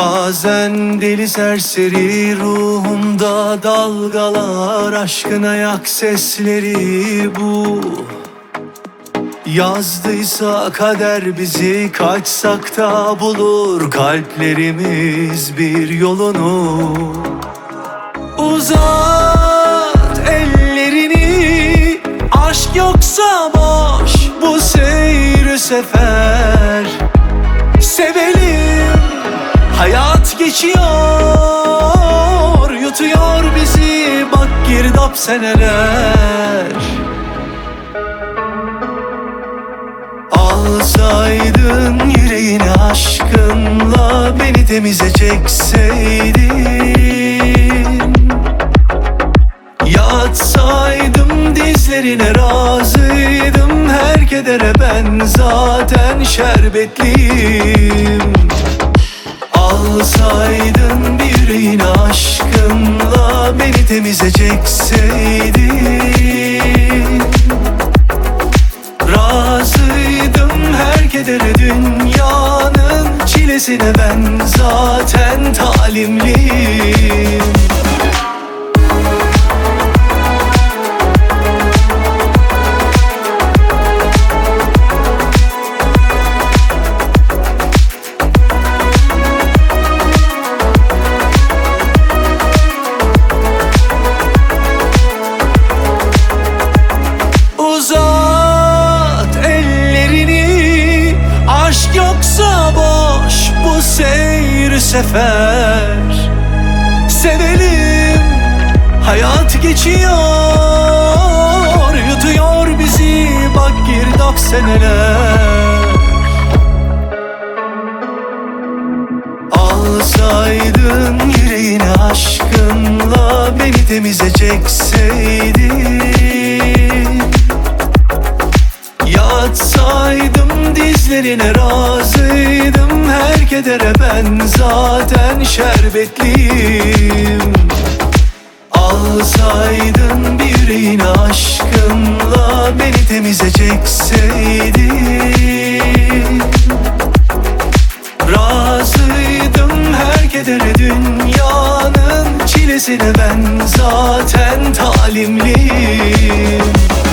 Bazen deli serseri ruhumda dalgalar, aşkın ayak sesleri bu. Yazdıysa kader bizi, kaçsak da bulur kalplerimiz bir yolunu. Uzat ellerini, aşk yoksa boş bu seyir sefer. Sevelim, hayat geçiyor, yutuyor bizi, bak girdap seneler. Alsaydın yüreğini aşkınla, beni temize çekseydin. Yatsaydım dizlerine razıydım, her kedere ben zaten şerbetliyim. Alsaydın bir yüreğini aşkınla, beni temize çekseydin. Razıydım her kedere, dünyanın çilesine ben zaten talimliyim. Uzat ellerini, aşk yoksa boş bu seyir sefer. Sevelim, hayat geçiyor, yutuyor bizi, bak girdap seneler. Alsaydın yüreğini aşkınla, beni temize çekseydin. Yatsaydım dizlerine razıydım, her kedere ben zaten şerbetliyim. Alsaydın bir yüreğini aşkınla, beni temize çekseydin. Razıydım her kedere, dünyanın çilesine ben zaten talimliyim.